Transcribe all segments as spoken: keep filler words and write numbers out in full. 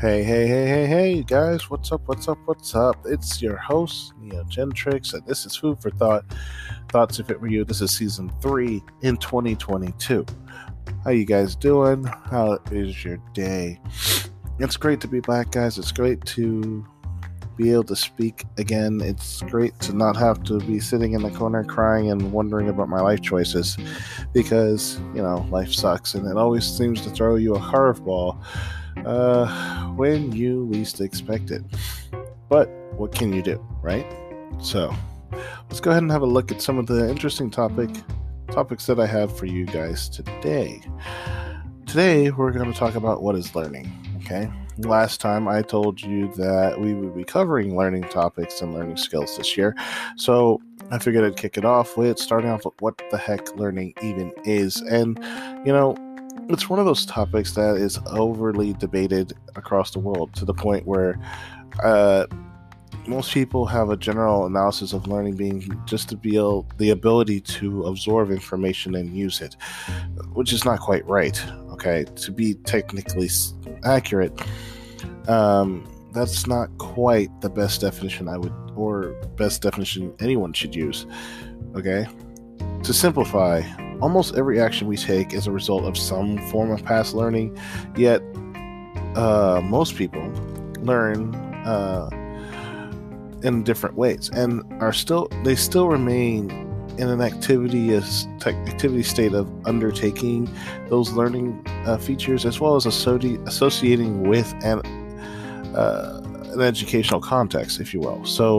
Hey, hey, hey, hey, hey, guys, what's up, what's up, what's up? It's your host, Neogentrix, and this is Food for Thought, Thoughts If It Were You. This is Season three in twenty twenty-two. How you guys doing? How is your day? It's great to be back, guys. It's great to be able to speak again. It's great to not have to be sitting in the corner crying and wondering about my life choices because, you know, life sucks, and it always seems to throw you a curveball uh when you least expect it. But what can you do, right? So let's go ahead and have a look at some of the interesting topic topics that I have for you guys today. Today we're going to talk about what is learning. Okay, last time I told you that we would be covering learning topics and learning skills this year, so I figured I'd kick it off with starting off with what the heck learning even is. And you know, it's one of those topics that is overly debated across the world to the point where uh, most people have a general analysis of learning being just to be able, the ability to absorb information and use it, which is not quite right. Okay, to be technically accurate, um, that's not quite the best definition I would, or best definition anyone should use. Okay, to simplify, almost every action we take is a result of some form of past learning, yet uh, most people learn uh, in different ways and are still they still remain in an activity as activity state of undertaking those learning uh, features, as well as associ- associating with an uh, an educational context, if you will. So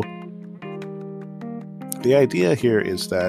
the idea here is that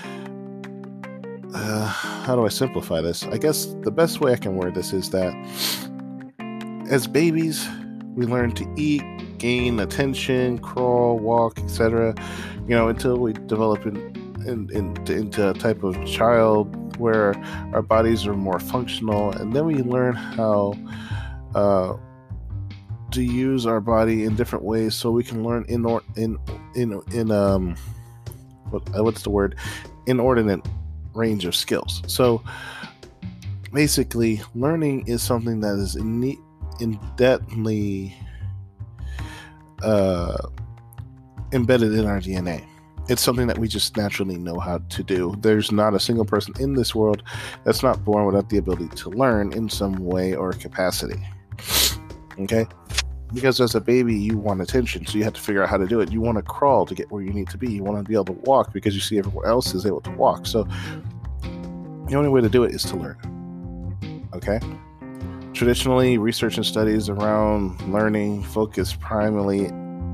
Uh, how do I simplify this? I guess the best way I can word this is that as babies, we learn to eat, gain attention, crawl, walk, et cetera. You know, until we develop in, in, in, into a type of child where our bodies are more functional, and then we learn how uh, to use our body in different ways, so we can learn in or, in in in um what what's the word inordinate range of skills. So basically, learning is something that is in, indebtedly uh, embedded in our D N A. It's something that we just naturally know how to do. There's not a single person in this world that's not born without the ability to learn in some way or capacity. Okay? Because as a baby, you want attention, so you have to figure out how to do it. You want to crawl to get where you need to be. You want to be able to walk because you see everyone else is able to walk. So the only way to do it is to learn. Okay? Traditionally, research and studies around learning focus primarily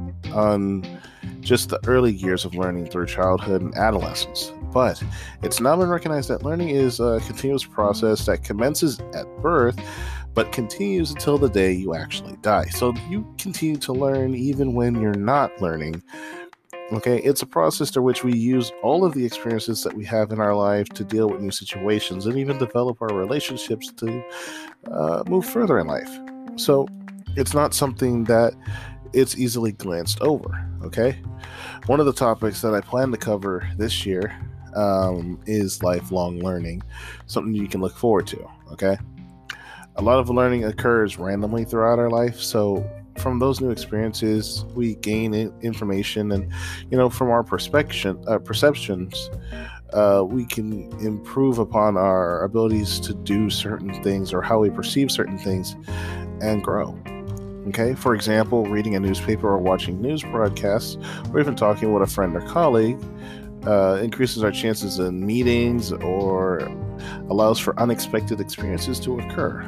on just the early years of learning through childhood and adolescence. But it's now been recognized that learning is a continuous process that commences at birth but continues until the day you actually die. So you continue to learn even when you're not learning. Okay, it's a process through which we use all of the experiences that we have in our life to deal with new situations and even develop our relationships to uh, move further in life. So it's not something that it's easily glanced over. Okay, one of the topics that I plan to cover this year um, is lifelong learning, something you can look forward to. Okay. A lot of learning occurs randomly throughout our life, so from those new experiences, we gain information, and you know, from our perspective, uh, perceptions, uh, we can improve upon our abilities to do certain things or how we perceive certain things and grow. Okay, for example, reading a newspaper or watching news broadcasts, or even talking with a friend or colleague, uh, increases our chances in meetings or allows for unexpected experiences to occur.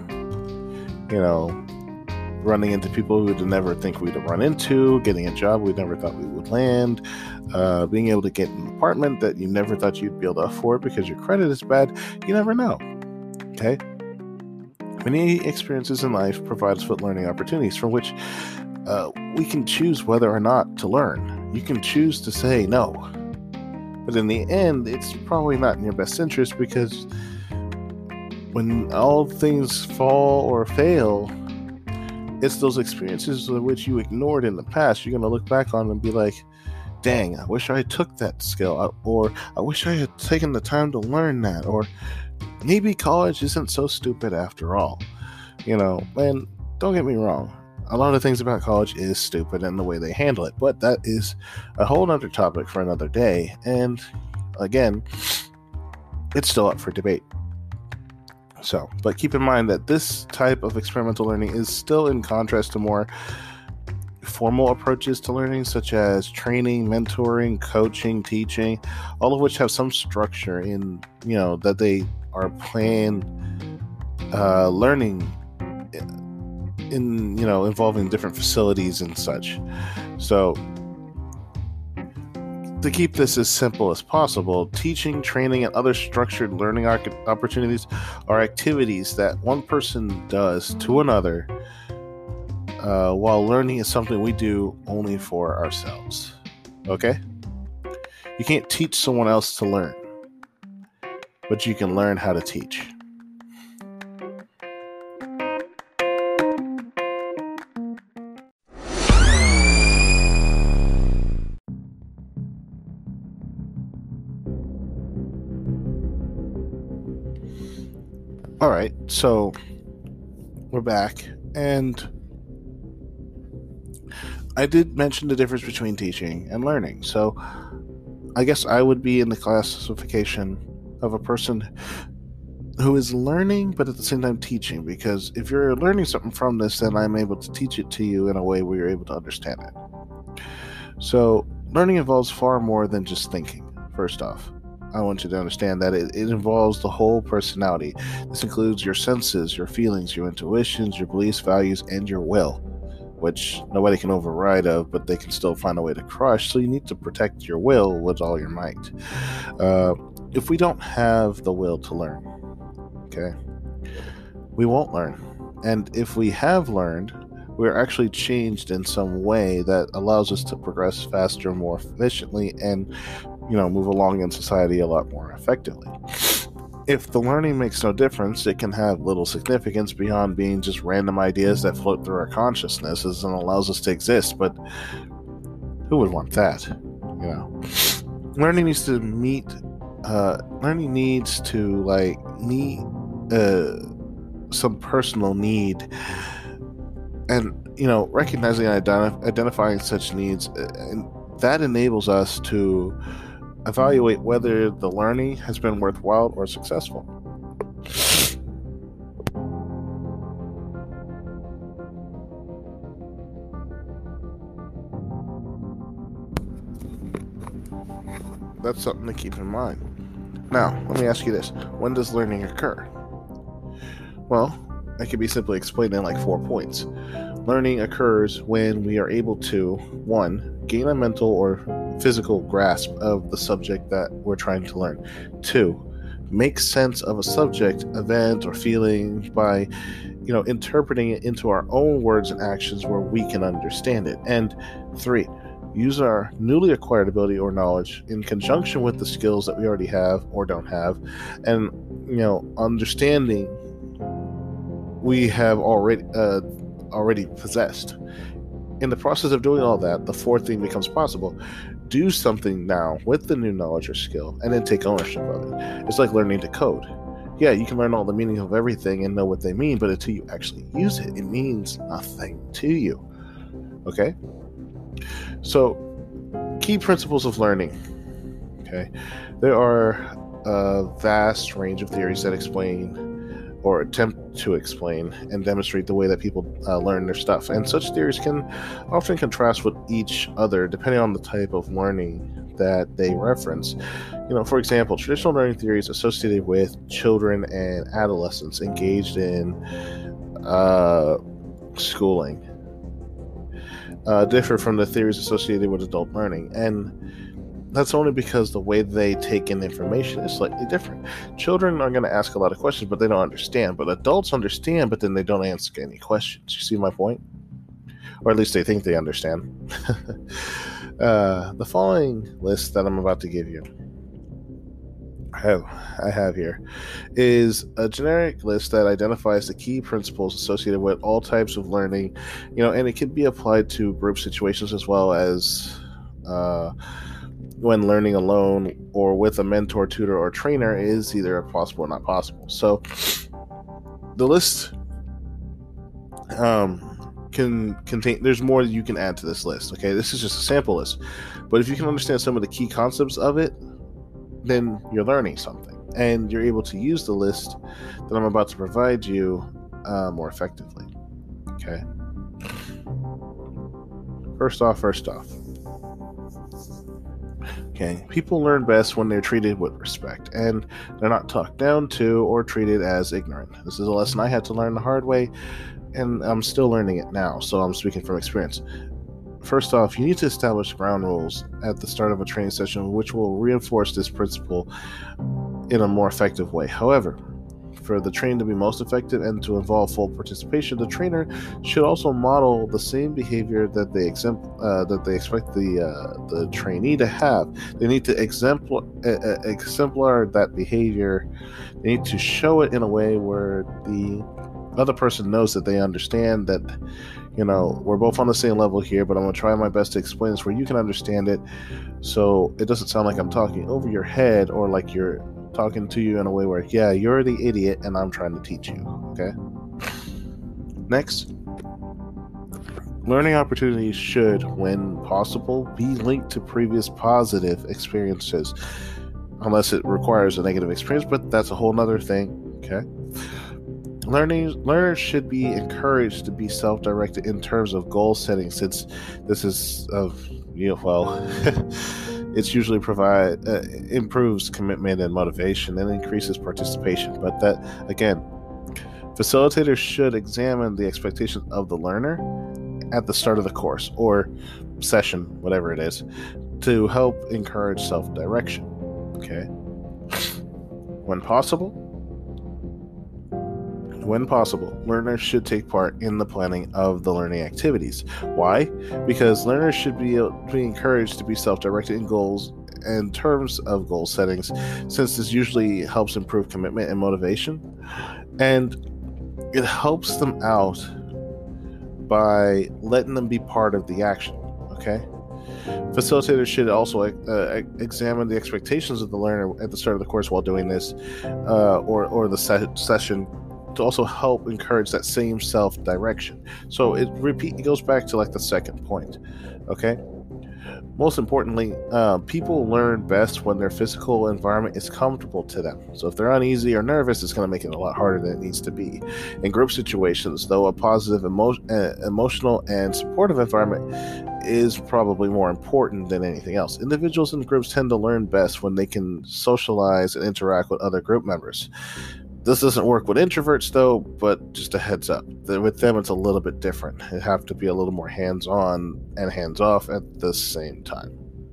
You know, running into people we'd never think we'd run into, getting a job we never thought we would land, uh, being able to get an apartment that you never thought you'd be able to afford because your credit is bad. You never know. Okay? Many experiences in life provide us with learning opportunities from which uh, we can choose whether or not to learn. You can choose to say no. But in the end, it's probably not in your best interest, because when all things fall or fail, it's those experiences which you ignored in the past you're going to look back on and be like, dang, I wish I took that skill, or I wish I had taken the time to learn that, or maybe college isn't so stupid after all. You know, and don't get me wrong, a lot of things about college is stupid and the way they handle it, but that is a whole other topic for another day. And again, it's still up for debate. So, but keep in mind that this type of experimental learning is still in contrast to more formal approaches to learning, such as training, mentoring, coaching, teaching, all of which have some structure in, you know, that they are planned uh, learning in, you know, involving different facilities and such. So, to keep this as simple as possible, teaching, training, and other structured learning opportunities are activities that one person does to another, uh, while learning is something we do only for ourselves. Okay? You can't teach someone else to learn, but you can learn how to teach. All right, so we're back, and I did mention the difference between teaching and learning. So I guess I would be in the classification of a person who is learning, but at the same time teaching, because if you're learning something from this, then I'm able to teach it to you in a way where you're able to understand it. So learning involves far more than just thinking, first off. I want you to understand that it, it involves the whole personality. This includes your senses, your feelings, your intuitions, your beliefs, values, and your will, which nobody can override of, but they can still find a way to crush. So you need to protect your will with all your might. Uh, if we don't have the will to learn, okay, we won't learn. And if we have learned, we're actually changed in some way that allows us to progress faster, more efficiently, and, you know, move along in society a lot more effectively. If the learning makes no difference, it can have little significance beyond being just random ideas that float through our consciousnesses and allows us to exist. But who would want that? You know, learning needs to meet. Uh, learning needs to like meet uh, some personal need. And, you know, recognizing and identif- identifying such needs, and that enables us to evaluate whether the learning has been worthwhile or successful. That's something to keep in mind. Now, let me ask you this. When does learning occur? Well, it can be simply explained in like four points. Learning occurs when we are able to, one, gain a mental or physical grasp of the subject that we're trying to learn. Two, make sense of a subject, event, or feeling by, you know, interpreting it into our own words and actions where we can understand it. And three, use our newly acquired ability or knowledge in conjunction with the skills that we already have or don't have, and, you know, understanding we have already uh, already possessed. In the process of doing all that, the fourth thing becomes possible. Do something now with the new knowledge or skill, and then take ownership of it. It's like learning to code. Yeah, you can learn all the meaning of everything and know what they mean, but until you actually use it, it means nothing to you. Okay? So, key principles of learning. Okay? There are a vast range of theories that explain or attempt to explain and demonstrate the way that people uh, learn their stuff. And such theories can often contrast with each other depending on the type of learning that they reference. You know, for example, traditional learning theories associated with children and adolescents engaged in uh, schooling uh, differ from the theories associated with adult learning. And that's only because the way they take in information is slightly different. Children are going to ask a lot of questions, but they don't understand. But adults understand, but then they don't ask any questions. You see my point? Or at least they think they understand. uh, the following list that I'm about to give you, I have, I have here, is a generic list that identifies the key principles associated with all types of learning, you know, and it can be applied to group situations as well as uh, when learning alone or with a mentor, tutor, or trainer is either possible or not possible. So the list um, can contain, there's more that you can add to this list. Okay, this is just a sample list, but if you can understand some of the key concepts of it, then you're learning something, and you're able to use the list that I'm about to provide you uh, more effectively. Okay. First off, first off. Okay, people learn best when they're treated with respect, and they're not talked down to or treated as ignorant. This is a lesson I had to learn the hard way, and I'm still learning it now, so I'm speaking from experience. First off, you need to establish ground rules at the start of a training session which will reinforce this principle in a more effective way. However, for the training to be most effective and to involve full participation, the trainer should also model the same behavior that they exempl- uh, that they expect the uh, the trainee to have. They need to exemplar, uh, exemplar that behavior. They need to show it in a way where the other person knows that they understand that, you know, we're both on the same level here, but I'm going to try my best to explain this where you can understand it, so it doesn't sound like I'm talking over your head or like you're talking to you in a way where, yeah, you're the idiot and I'm trying to teach you. Okay. Next, learning opportunities should, when possible, be linked to previous positive experiences, unless it requires a negative experience, but that's a whole nother thing. Okay. Learning learners should be encouraged to be self-directed in terms of goal setting, since this is of you know well it's usually provide uh, improves commitment and motivation and increases participation. But that again, facilitators should examine the expectations of the learner at the start of the course or session, whatever it is, to help encourage self-direction. Okay. When possible, When possible, learners should take part in the planning of the learning activities. Why? Because learners should be, be encouraged to be self-directed in goals in terms of goal settings, since this usually helps improve commitment and motivation, and it helps them out by letting them be part of the action. Okay? Facilitators should also uh, examine the expectations of the learner at the start of the course while doing this, uh, or, or the se- session, to also help encourage that same self-direction. So it repeat it goes back to like the second point. Okay. Most importantly, uh, people learn best when their physical environment is comfortable to them. So if they're uneasy or nervous, it's going to make it a lot harder than it needs to be. In group situations, though, a positive emo- uh, emotional and supportive environment is probably more important than anything else. Individuals in groups tend to learn best when they can socialize and interact with other group members. This doesn't work with introverts, though, but just a heads up. With them, it's a little bit different. They have to be a little more hands-on and hands-off at the same time.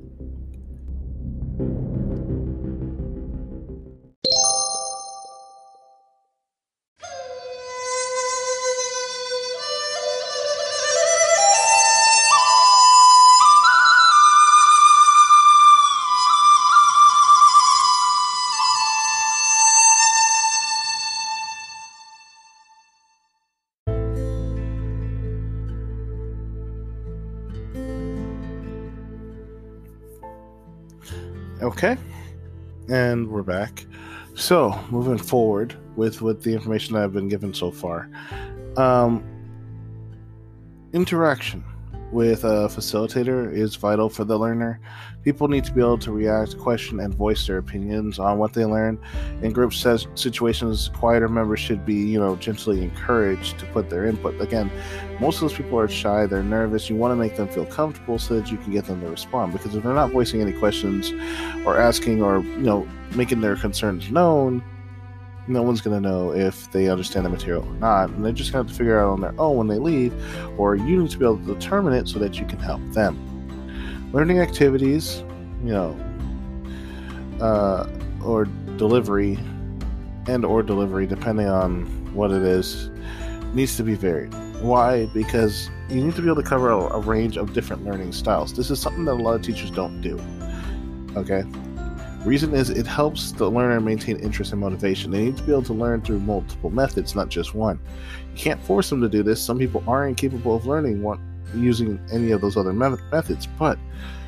Okay, and we're back. So, moving forward with, with the information that I've been given so far. Um, interaction with a facilitator is vital for the learner. People need to be able to react, question, and voice their opinions on what they learn. In group ses- situations, quieter members should be, you know, gently encouraged to put their input. Again, most of those people are shy, they're nervous. You want to make them feel comfortable so that you can get them to respond. Because if they're not voicing any questions or asking or, you know, making their concerns known, no one's going to know if they understand the material or not, and they're just going to have to figure it out on their own when they leave, or you need to be able to determine it so that you can help them. Learning activities, you know, uh, or delivery, and or delivery, depending on what it is, needs to be varied. Why? Because you need to be able to cover a, a range of different learning styles. This is something that a lot of teachers don't do. Okay? Reason is it helps the learner maintain interest and motivation. They need to be able to learn through multiple methods, not just one. You can't force them to do this. Some people are incapable of learning one, using any of those other me- methods, but,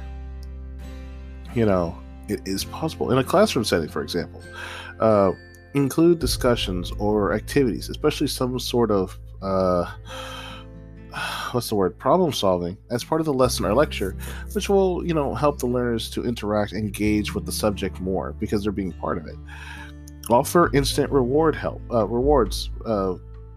you know, it is possible. In a classroom setting, for example, uh, include discussions or activities, especially some sort of, uh, what's the word, problem solving as part of the lesson or lecture, which will, you know, help the learners to interact, engage with the subject more because they're being part of it. Offer instant reward help, uh, rewards uh,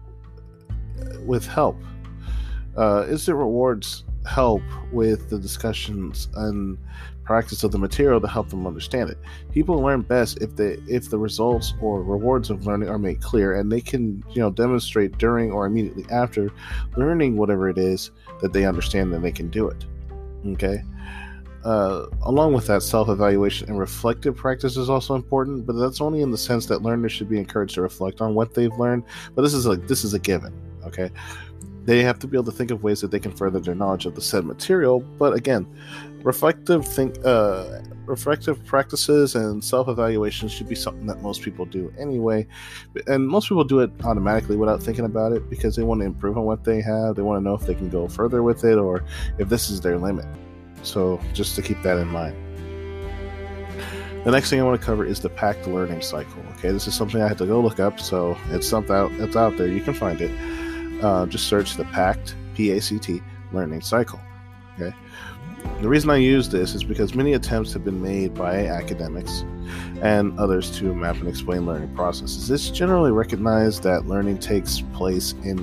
with help. Uh, instant rewards help with the discussions and practice of the material to help them understand it. People learn best if they if the results or rewards of learning are made clear, and they can, you know, demonstrate during or immediately after learning whatever it is that they understand, and they can do it. Okay. Uh, along with that, self-evaluation and reflective practice is also important, but that's only in the sense that learners should be encouraged to reflect on what they've learned. But this is like this is a given. Okay. They have to be able to think of ways that they can further their knowledge of the said material. But again, reflective think, uh, reflective practices and self-evaluation should be something that most people do anyway. And most people do it automatically without thinking about it because they want to improve on what they have. They want to know if they can go further with it or if this is their limit. So just to keep that in mind. The next thing I want to cover is the PACT learning cycle. Okay, this is something I had to go look up, so it's something out, it's out there. You can find it. Uh, just search the PACT, P A C T, learning cycle. Okay. The reason I use this is because many attempts have been made by academics and others to map and explain learning processes. It's generally recognized that learning takes place in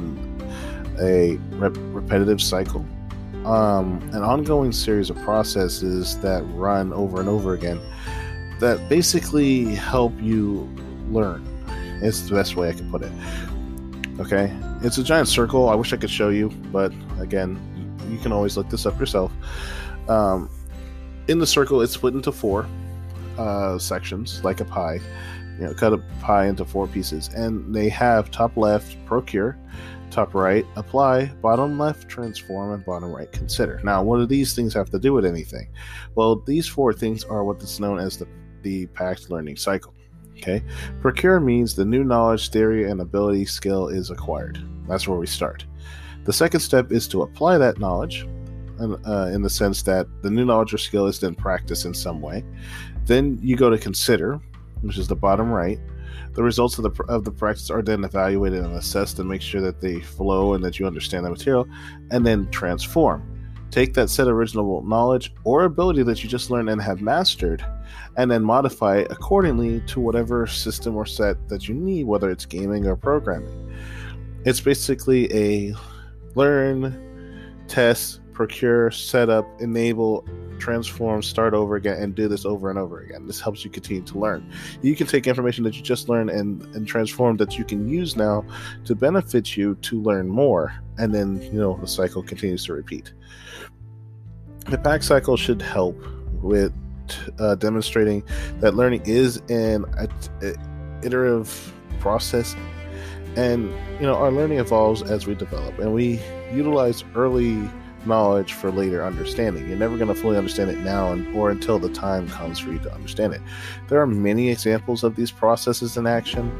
a rep- repetitive cycle, um, an ongoing series of processes that run over and over again that basically help you learn. It's the best way I can put it. Okay, it's a giant circle. I wish I could show you, but again, you can always look this up yourself. Um, in the circle, it's split into four uh, sections, like a pie. You know, cut a pie into four pieces, and they have top left, procure, top right, apply, bottom left, transform, and bottom right, consider. Now, what do these things have to do with anything? Well, these four things are what is known as the, the PACT learning cycle. Okay, procure means the new knowledge, theory, and ability skill is acquired. That's where we start. The second step is to apply that knowledge, and, uh, in the sense that the new knowledge or skill is then practiced in some way. Then you go to consider, which is the bottom right. The results of the of the practice are then evaluated and assessed to make sure that they flow and that you understand the material. And then transform. Take that said original knowledge or ability that you just learned and have mastered, and then modify it accordingly to whatever system or set that you need, whether it's gaming or programming. It's basically a learn, test, procure, set up, enable, transform, start over again, and do this over and over again. This helps you continue to learn. You can take information that you just learned and, and transform that you can use now to benefit you to learn more, and then, you know, the cycle continues to repeat. The PACT cycle should help with uh, demonstrating that learning is an iterative process, and, you know, our learning evolves as we develop, and we utilize early knowledge for later understanding. You're never going to fully understand it now and, or until the time comes for you to understand it. There are many examples of these processes in action.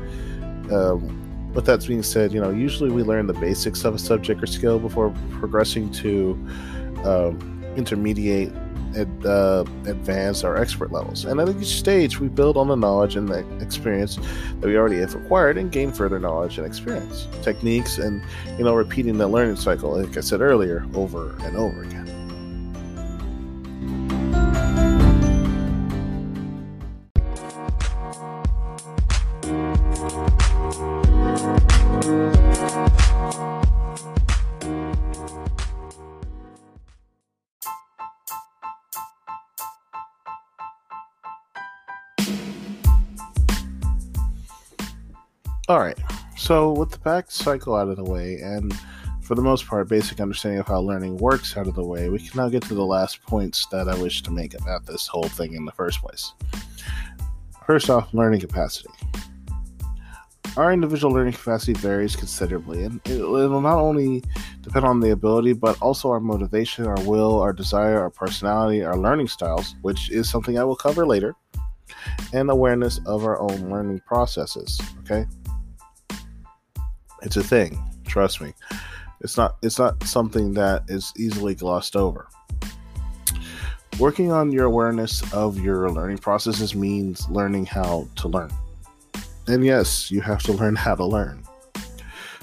Um, with that being said, you know, usually we learn the basics of a subject or skill before progressing to um, intermediate, ad, uh, advanced, or expert levels. And at each stage, we build on the knowledge and the experience that we already have acquired and gain further knowledge and experience, techniques, and, you know, repeating the learning cycle, like I said earlier, over and over again. All right, so with the PACT cycle out of the way, and for the most part, basic understanding of how learning works out of the way, we can now get to the last points that I wish to make about this whole thing in the first place. First off, learning capacity. Our individual learning capacity varies considerably, and it will not only depend on the ability, but also our motivation, our will, our desire, our personality, our learning styles, which is something I will cover later, and awareness of our own learning processes, okay? It's a thing, trust me. It's not it's not something that is easily glossed over. Working on your awareness of your learning processes means learning how to learn. And yes, you have to learn how to learn.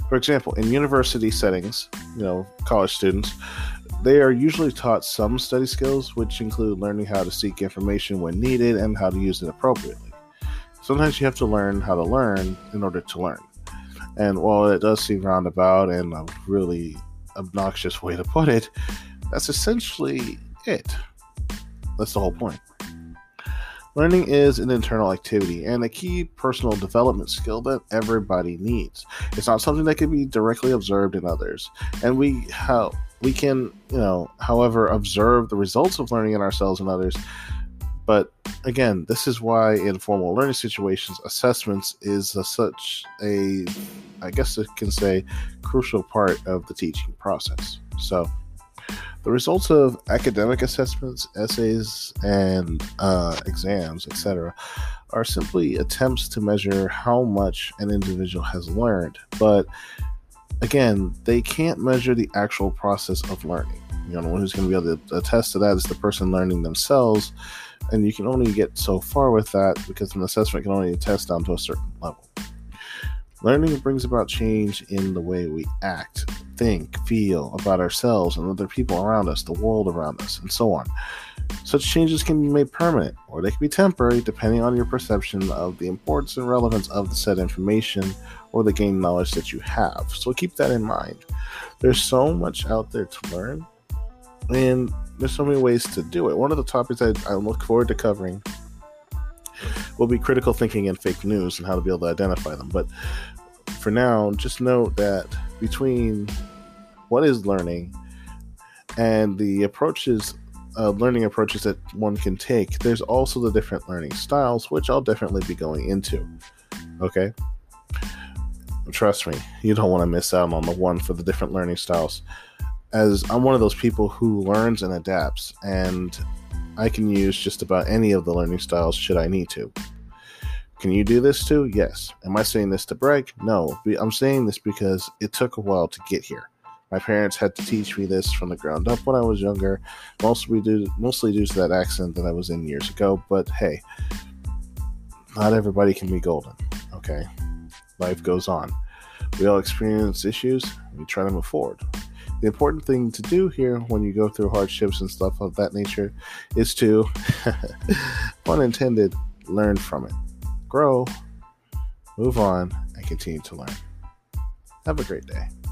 For example, in university settings, you know, college students, they are usually taught some study skills, which include learning how to seek information when needed and how to use it appropriately. Sometimes you have to learn how to learn in order to learn. And while it does seem roundabout and a really obnoxious way to put it, that's essentially it. That's the whole point. Learning is an internal activity and a key personal development skill that everybody needs. It's not something that can be directly observed in others. And we how we can, you know, however, observe the results of learning in ourselves and others. But again, this is why in formal learning situations, assessments is a, such a, I guess I can say, crucial part of the teaching process. So, the results of academic assessments, essays, and uh, exams, et cetera, are simply attempts to measure how much an individual has learned. But again, they can't measure the actual process of learning. You know, the one who's going to be able to attest to that is the person learning themselves. And you can only get so far with that because an assessment can only attest down to a certain level. Learning brings about change in the way we act, think, feel about ourselves and other people around us, the world around us, and so on. Such changes can be made permanent, or they can be temporary, depending on your perception of the importance and relevance of the said information or the gained knowledge that you have. So keep that in mind. There's so much out there to learn, and there's so many ways to do it. One of the topics I, I look forward to covering will be critical thinking and fake news and how to be able to identify them. But for now, just note that between what is learning and the approaches, uh, learning approaches that one can take, there's also the different learning styles, which I'll definitely be going into. Okay? Trust me, you don't want to miss out on the one for the different learning styles, as I'm one of those people who learns and adapts, and I can use just about any of the learning styles should I need to. Can you do this too? Yes. Am I saying this to brag? No. I'm saying this because it took a while to get here. My parents had to teach me this from the ground up when I was younger, mostly due, mostly due to that accident that I was in years ago. But hey, not everybody can be golden, okay? Life goes on. We all experience issues, and we try to move forward. The important thing to do here when you go through hardships and stuff of that nature is to, pun intended, learn from it. Grow, move on, and continue to learn. Have a great day.